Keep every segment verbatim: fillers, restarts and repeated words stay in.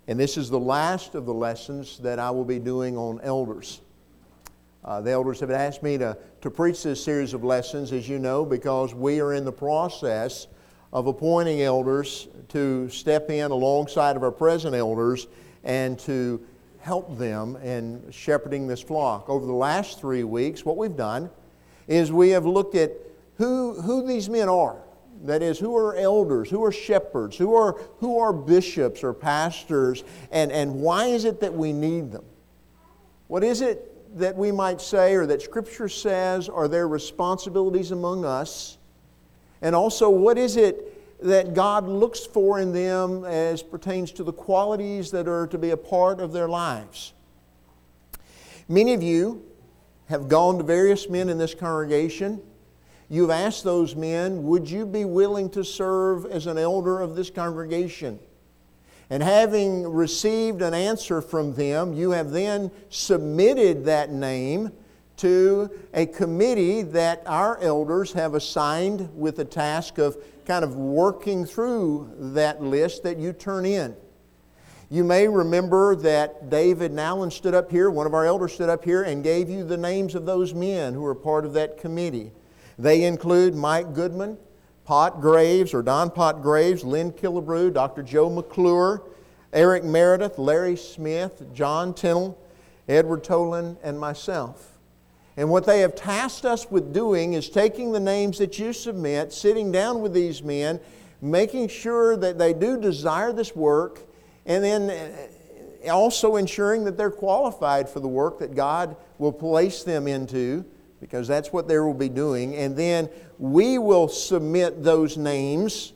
And this is the last of the lessons that I will be doing on elders. Uh, the elders have asked me to, to preach this series of lessons, as you know, because we are in the process of appointing elders to step in alongside of our present elders and to help them in shepherding this flock. Over the last three weeks, what we've done is we have looked at who, who these men are. That is, who are elders, who are shepherds, who are, who are bishops or pastors, and, and why is it that we need them? What is it that we might say, or that Scripture says, are their responsibilities among us? And also, what is it that God looks for in them as pertains to the qualities that are to be a part of their lives? Many of you have gone to various men in this congregation. You've asked those men, would you be willing to serve as an elder of this congregation? And having received an answer from them, you have then submitted that name to a committee that our elders have assigned with the task of kind of working through that list that you turn in. You may remember that David Nowlin stood up here, one of our elders stood up here and gave you the names of those men who are part of that committee. They include Mike Goodman, Pot Graves, or Don Pot Graves, Lynn Killebrew, Doctor Joe McClure, Eric Meredith, Larry Smith, John Tennell, Edward Tolan, and myself. And what they have tasked us with doing is taking the names that you submit, sitting down with these men, making sure that they do desire this work, and then also ensuring that they're qualified for the work that God will place them into, because that's what they will be doing. And then we will submit those names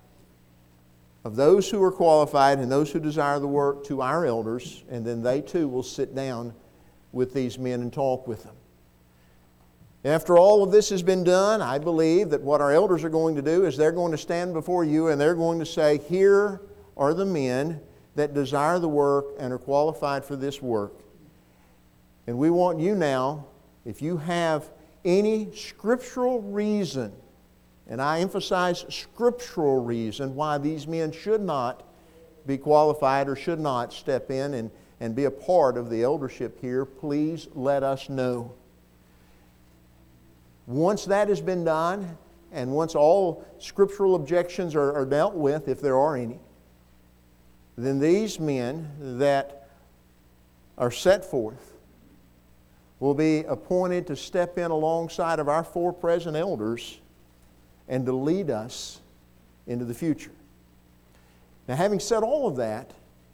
of those who are qualified and those who desire the work to our elders, and then they too will sit down with these men and talk with them. After all of this has been done, I believe that what our elders are going to do is they're going to stand before you and they're going to say, here are the men that desire the work and are qualified for this work. And we want you now, if you have any scriptural reason, and I emphasize scriptural reason, why these men should not be qualified or should not step in and, and be a part of the eldership here, please let us know. Once that has been done, and once all scriptural objections are, are dealt with, if there are any, then these men that are set forth will be appointed to step in alongside of our four present elders and to lead us into the future. Now, having said all of that,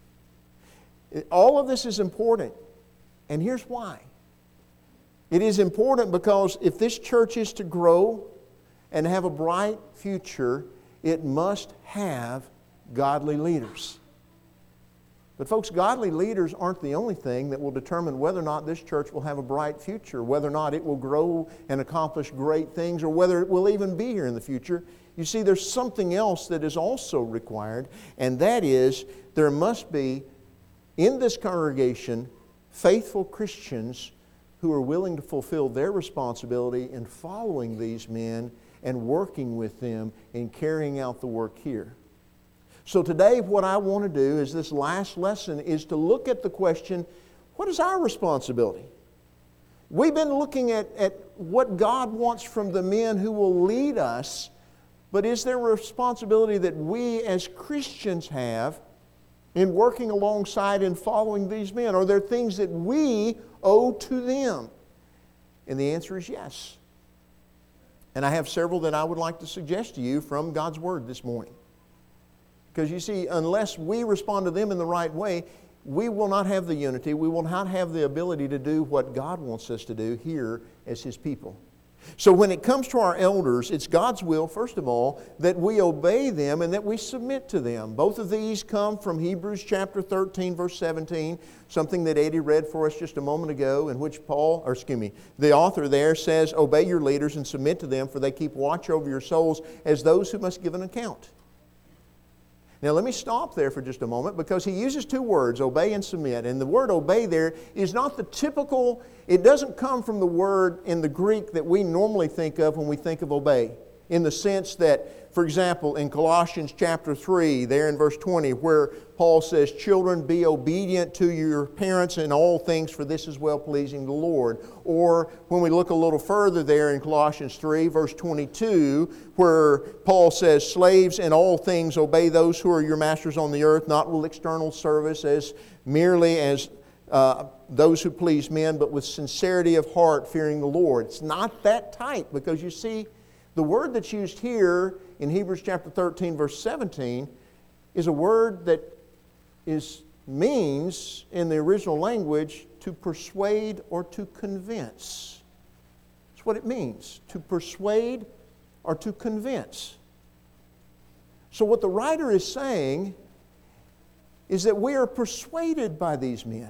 all of this is important, and here's why. It is important because if this church is to grow and have a bright future, it must have godly leaders. But folks, godly leaders aren't the only thing that will determine whether or not this church will have a bright future, whether or not it will grow and accomplish great things, or whether it will even be here in the future. You see, there's something else that is also required, and that is there must be in this congregation faithful Christians who are willing to fulfill their responsibility in following these men and working with them in carrying out the work here. So today what I want to do is this last lesson is to look at the question, what is our responsibility? We've been looking at, at what God wants from the men who will lead us, but is there a responsibility that we as Christians have in working alongside and following these men? Are there things that we owe to them? And the answer is yes. And I have several that I would like to suggest to you from God's Word this morning. Because you see, unless we respond to them in the right way, we will not have the unity, we will not have the ability to do what God wants us to do here as His people. So when it comes to our elders, it's God's will, first of all, that we obey them and that we submit to them. Both of these come from Hebrews chapter thirteen, verse seventeen, something that Eddie read for us just a moment ago, in which Paul, or excuse me, the author there says, obey your leaders and submit to them, for they keep watch over your souls as those who must give an account. Now let me stop there for just a moment, because he uses two words, obey and submit. And the word obey there is not the typical, it doesn't come from the word in the Greek that we normally think of when we think of obey. in the sense that, for example, in Colossians chapter three, there in verse twenty, where Paul says, "Children, be obedient to your parents in all things, for this is well-pleasing to the Lord." Or when we look a little further there in Colossians three, verse twenty-two, where Paul says, "Slaves, in all things obey those who are your masters on the earth, not with external service as merely as uh, those who please men, but with sincerity of heart, fearing the Lord." It's not that tight, because you see, the word that's used here in Hebrews chapter thirteen, verse seventeen, is a word that is means in the original language to persuade or to convince. That's what it means, to persuade or to convince. So what the writer is saying is that we are persuaded by these men.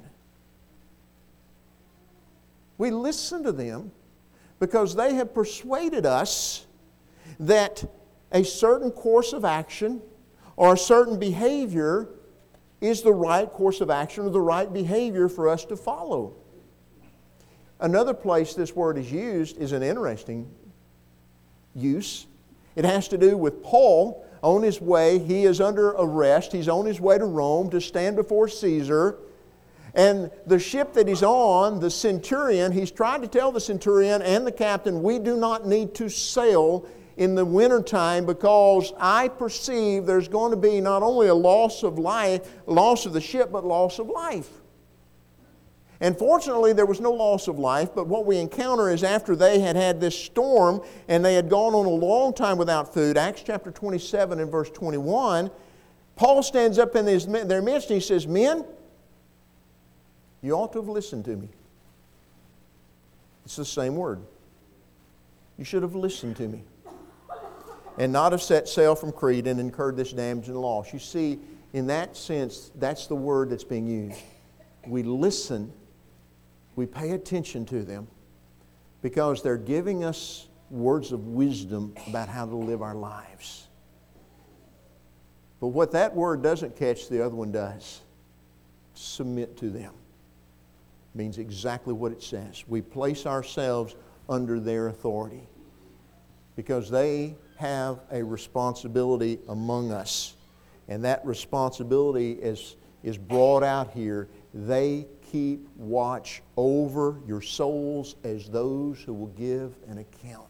We listen to them because they have persuaded us that a certain course of action or a certain behavior is the right course of action or the right behavior for us to follow. Another place this word is used is an interesting use. It has to do with Paul on his way. He is under arrest. He's on his way to Rome to stand before Caesar. And the ship that he's on, the centurion, he's trying to tell the centurion and the captain, "We do not need to sail in the wintertime because I perceive there's going to be not only a loss of life, loss of the ship, but loss of life." And fortunately, there was no loss of life, but what we encounter is after they had had this storm and they had gone on a long time without food, Acts chapter twenty-seven and verse twenty-one, Paul stands up in his, their midst and he says, "Men, you ought to have listened to me." It's the same word. You should have listened to me and not have set sail from Crete and incurred this damage and loss. You see, in that sense, that's the word that's being used. We listen, we pay attention to them because they're giving us words of wisdom about how to live our lives. But what that word doesn't catch, the other one does. Submit to them. Means exactly what it says. We place ourselves under their authority because they have a responsibility among us. And that responsibility is, is brought out here. They keep watch over your souls as those who will give an account.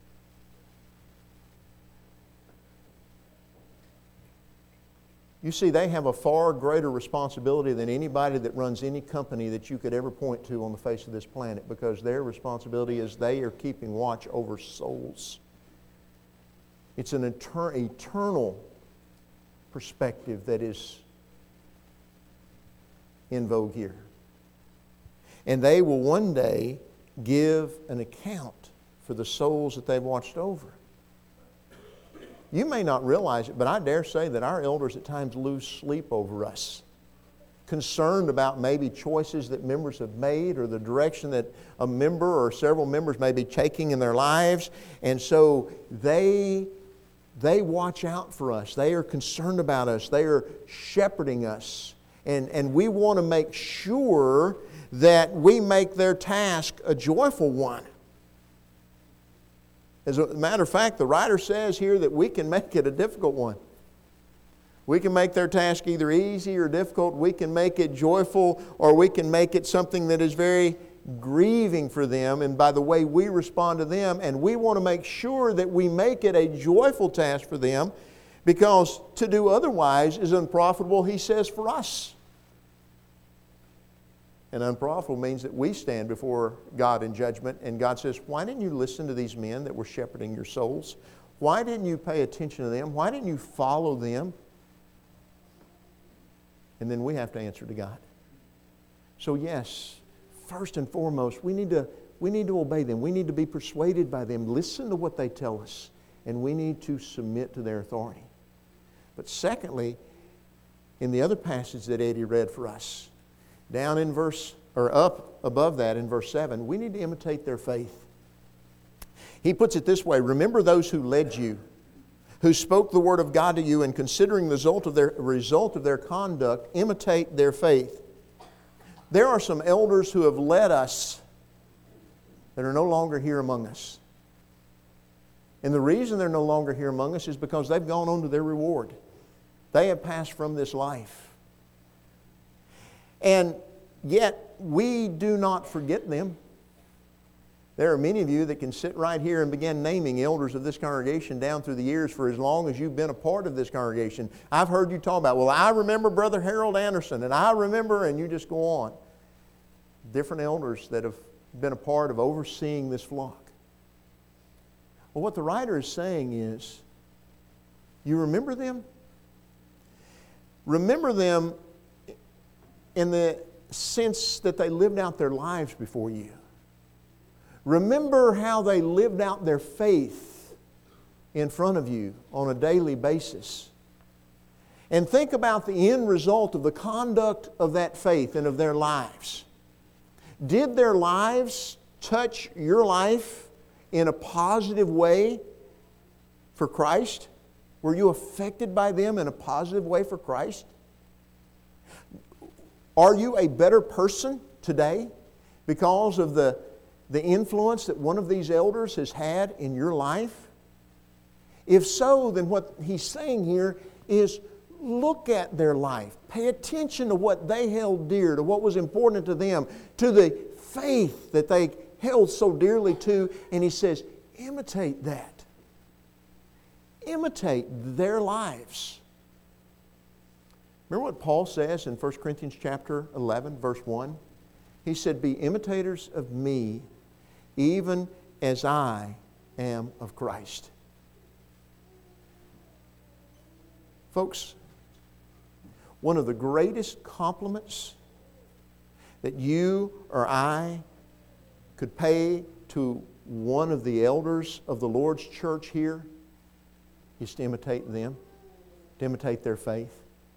You see, they have a far greater responsibility than anybody that runs any company that you could ever point to on the face of this planet, because their responsibility is they are keeping watch over souls. It's an etern- eternal perspective that is in vogue here. And they will one day give an account for the souls that they've watched over. You may not realize it, but I dare say that our elders at times lose sleep over us, concerned about maybe choices that members have made or the direction that a member or several members may be taking in their lives. And so they, they watch out for us. They are concerned about us. They are shepherding us. And, and we want to make sure that we make their task a joyful one. As a matter of fact, the writer says here that we can make it a difficult one. We can make their task either easy or difficult. We can make it joyful, or we can make it something that is very grieving for them and by the way we respond to them. And we want to make sure that we make it a joyful task for them, because to do otherwise is unprofitable, he says, for us. And unprofitable means that we stand before God in judgment, and God says, why didn't you listen to these men that were shepherding your souls? Why didn't you pay attention to them? Why didn't you follow them? And then we have to answer to God. So yes, first and foremost, we need to, we need to obey them. We need to be persuaded by them. Listen to what they tell us. And we need to submit to their authority. But secondly, in the other passage that Eddie read for us, down in verse, or up above that in verse seven, we need to imitate their faith. He puts it this way: remember those who led you, who spoke the word of God to you, and considering the result of their, result of their conduct, imitate their faith. There are some elders who have led us that are no longer here among us. And the reason they're no longer here among us is because they've gone on to their reward. They have passed from this life. And yet, we do not forget them. There are many of you that can sit right here and begin naming elders of this congregation down through the years for as long as you've been a part of this congregation. I've heard you talk about, well, I remember Brother Harold Anderson, and I remember, and you just go on. Different elders that have been a part of overseeing this flock. Well, what the writer is saying is, you remember them? Remember them in the sense that they lived out their lives before you. Remember how they lived out their faith in front of you on a daily basis. And think about the end result of the conduct of that faith and of their lives. Did their lives touch your life in a positive way for Christ? Were you affected by them in a positive way for Christ? Are you a better person today because of the, the influence that one of these elders has had in your life? If so, then what he's saying here is look at their life. Pay attention to what they held dear, to what was important to them, to the faith that they held so dearly to. And he says, imitate that. Imitate their lives. Remember what Paul says in First Corinthians chapter eleven, verse one? He said, be imitators of me, even as I am of Christ. Folks, one of the greatest compliments that you or I could pay to one of the elders of the Lord's church here is to imitate them, to imitate their faith.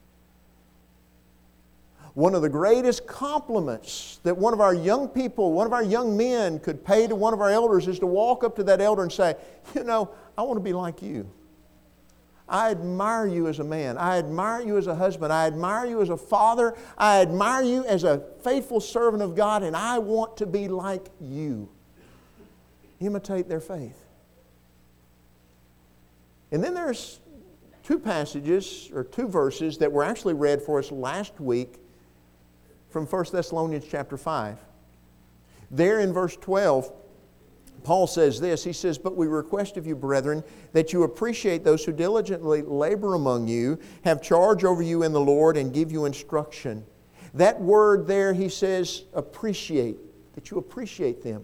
One of the greatest compliments that one of our young people, one of our young men could pay to one of our elders is to walk up to that elder and say, you know, I want to be like you. I admire you as a man. I admire you as a husband. I admire you as a father. I admire you as a faithful servant of God, and I want to be like you. Imitate their faith. And then there's two passages, or two verses, that were actually read for us last week from First Thessalonians chapter five. There in verse twelve, Paul says this. He says, but we request of you, brethren, that you appreciate those who diligently labor among you, have charge over you in the Lord, and give you instruction. That word there, he says, appreciate, that you appreciate them.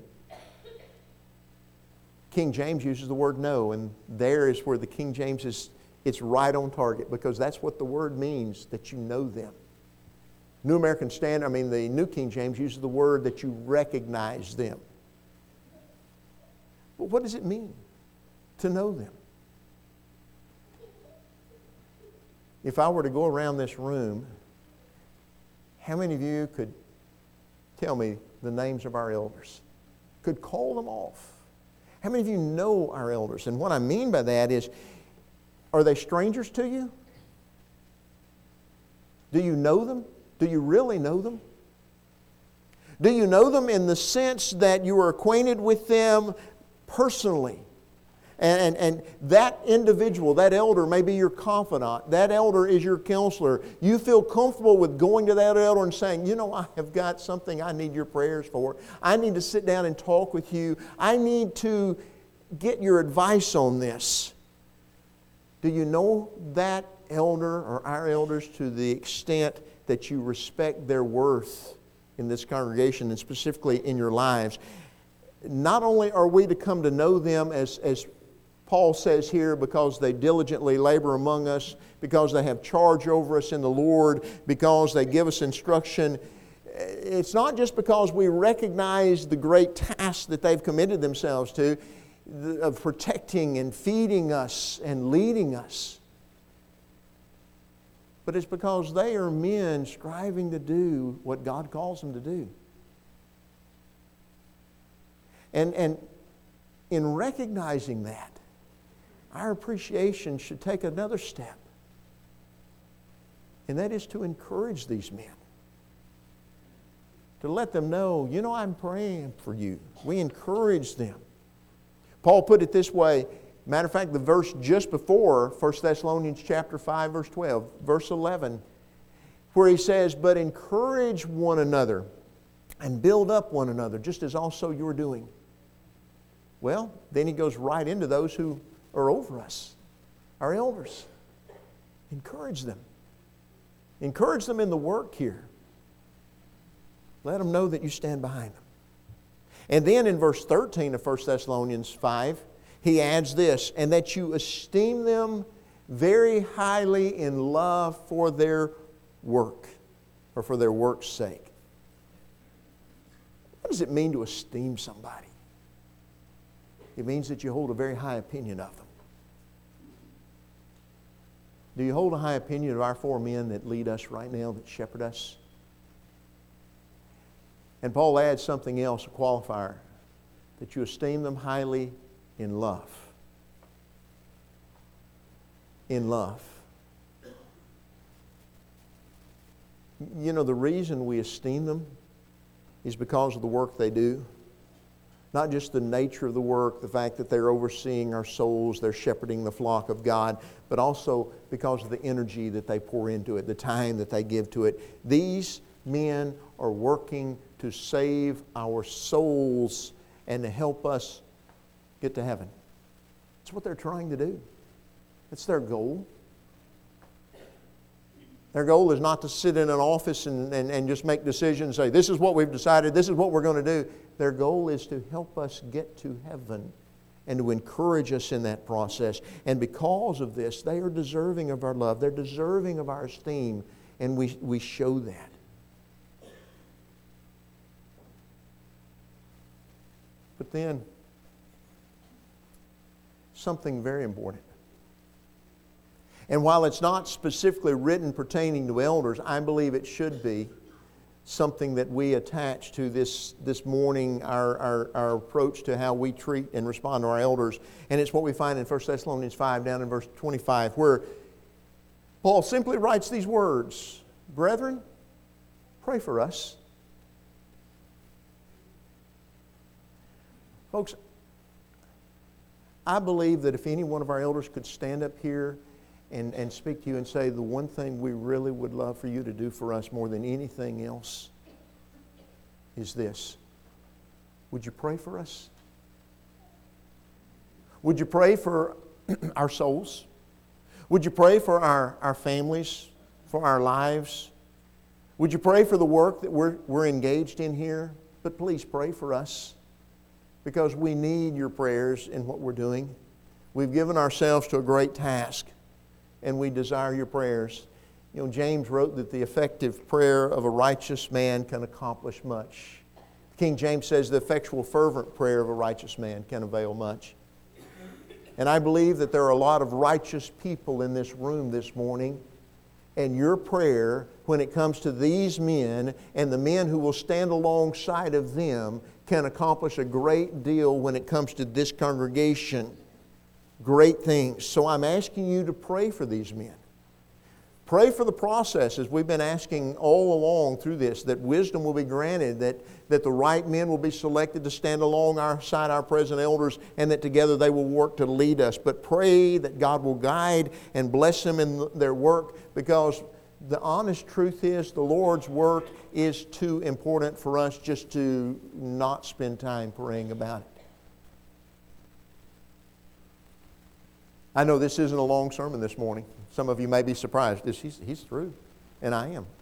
King James uses the word know, and there is where the King James is, it's right on target, because that's what the word means, that you know them. New American Standard, I mean the New King James uses the word that you recognize them. But what does it mean to know them? If I were to go around this room, how many of you could tell me the names of our elders? Could call them off? How many of you know our elders? And what I mean by that is, are they strangers to you? Do you know them? Do you really know them? Do you know them in the sense that you are acquainted with them personally? And, and, and that individual, that elder may be your confidant. That elder is your counselor. You feel comfortable with going to that elder and saying, you know, I have got something I need your prayers for. I need to sit down and talk with you. I need to get your advice on this. Do you know that elder or our elders to the extent that you respect their worth in this congregation and specifically in your lives? Not only are we to come to know them as, as Paul says here, because they diligently labor among us, because they have charge over us in the Lord, because they give us instruction. It's not just because we recognize the great task that they've committed themselves to, of protecting and feeding us and leading us. But it's because they are men striving to do what God calls them to do. And, and in recognizing that, our appreciation should take another step. And that is to encourage these men. To let them know, you know, I'm praying for you. We encourage them. Paul put it this way Matter of fact, the verse just before First Thessalonians chapter five, verse twelve, verse eleven, where he says, "But encourage one another and build up one another, just as also you're doing." Well, then he goes right into those who are over us, our elders. Encourage them. Encourage them in the work here. Let them know that you stand behind them. And then in verse thirteen of First Thessalonians five, he adds this, "And that you esteem them very highly in love for their work," or for their work's sake. What does it mean to esteem somebody? It means that you hold a very high opinion of them. Do you hold a high opinion of our four men that lead us right now, that shepherd us? And Paul adds something else, a qualifier, that you esteem them highly in love. In love. You know, the reason we esteem them is because of the work they do. Not just the nature of the work, the fact that they're overseeing our souls, they're shepherding the flock of God, but also because of the energy that they pour into it, the time that they give to it. These men are working to save our souls and to help us get to heaven. That's what they're trying to do. It's their goal. Their goal is not to sit in an office and, and, and just make decisions, say, this is what we've decided, this is what we're going to do. Their goal is to help us get to heaven and to encourage us in that process. And because of this, they are deserving of our love. They're deserving of our esteem, and we, we show that. But then, something very important. And while it's not specifically written pertaining to elders, I believe it should be something that we attach to this, this morning, our, our, our approach to how we treat and respond to our elders. And it's what we find in First Thessalonians five, down in verse twenty-five, where Paul simply writes these words, "Brethren, pray for us." Folks, I believe that if any one of our elders could stand up here and, and speak to you and say, the one thing we really would love for you to do for us more than anything else is this. Would you pray for us? Would you pray for our souls? Would you pray for our, our families, for our lives? Would you pray for the work that we're, we're engaged in here? But please pray for us, because we need your prayers in what we're doing. We've given ourselves to a great task, and we desire your prayers. You know, James wrote that the effective prayer of a righteous man can accomplish much. King James says the effectual fervent prayer of a righteous man can avail much. And I believe that there are a lot of righteous people in this room this morning, and your prayer, when it comes to these men and the men who will stand alongside of them, can accomplish a great deal when it comes to this congregation. Great things. So I'm asking you to pray for these men. Pray for the processes we've been asking all along through this, that wisdom will be granted, that, that the right men will be selected to stand alongside our present elders, and that together they will work to lead us. But pray that God will guide and bless them in their work, because the honest truth is the Lord's work is too important for us just to not spend time praying about it. I know this isn't a long sermon this morning. Some of you may be surprised. He's, he's through, and I am.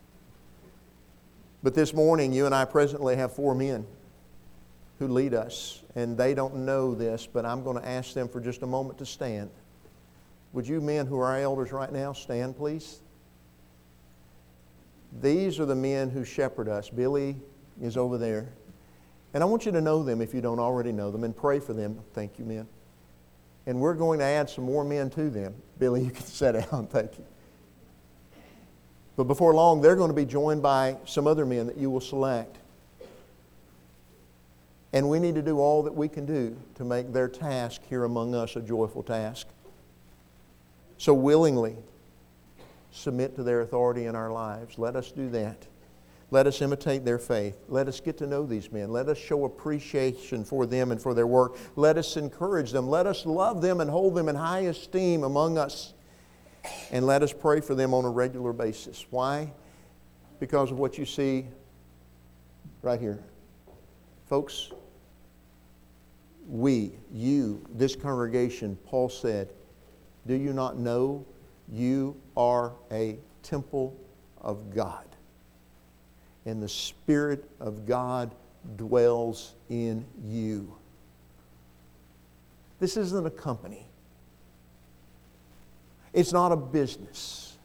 But this morning, you and I presently have four men who lead us, and they don't know this, but I'm going to ask them for just a moment to stand. Would you men who are our elders right now stand, please? These are the men who shepherd us. Billy is over there. And I want you to know them if you don't already know them, and pray for them. Thank you, men. And we're going to add some more men to them. Billy, you can sit down. Thank you. But before long, they're going to be joined by some other men that you will select. And we need to do all that we can do to make their task here among us a joyful task. So willingly submit to their authority in our lives. Let us do that. Let us imitate their faith. Let us get to know these men. Let us show appreciation for them and for their work. Let us encourage them. Let us love them and hold them in high esteem among us. And let us pray for them on a regular basis. Why? Because of what you see right here. Folks, we, you, this congregation, Paul said, do you not know you are a temple of God? And the Spirit of God dwells in you. This isn't a company. It's not a business.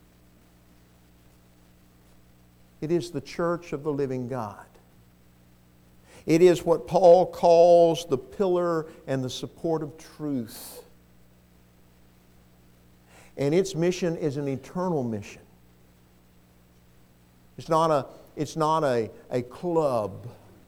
It is the church of the living God. It is what Paul calls the pillar and the support of truth. And its mission is an eternal mission. It's not a, it's not a, a club.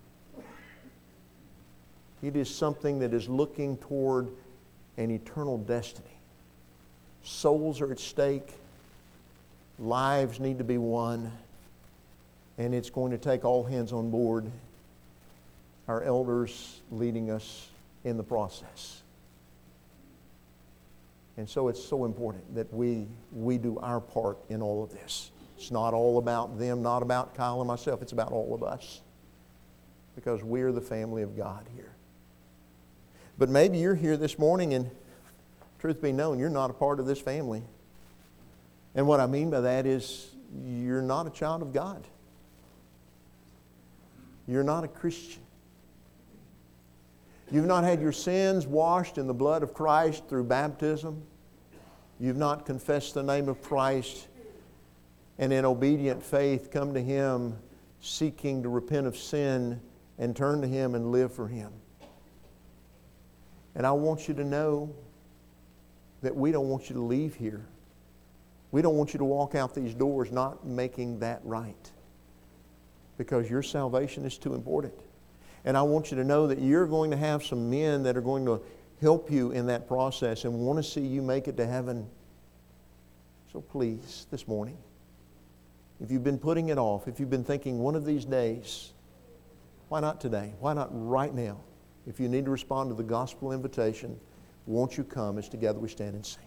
It is something that is looking toward an eternal destiny. Souls are at stake. Lives need to be won. And it's going to take all hands on board. Our elders leading us in the process. And so it's so important that we, we do our part in all of this. It's not all about them, not about Kyle and myself. It's about all of us. Because we're the family of God here. But maybe you're here this morning and, truth be known, you're not a part of this family. And what I mean by that is you're not a child of God. You're not a Christian. You've not had your sins washed in the blood of Christ through baptism. You've not confessed the name of Christ and in obedient faith come to Him seeking to repent of sin and turn to Him and live for Him. And I want you to know that we don't want you to leave here. We don't want you to walk out these doors not making that right. Because your salvation is too important. And I want you to know that you're going to have some men that are going to help you in that process and want to see you make it to heaven. So please, this morning, if you've been putting it off, if you've been thinking one of these days, why not today? Why not right now? If you need to respond to the gospel invitation, won't you come as together we stand and sing?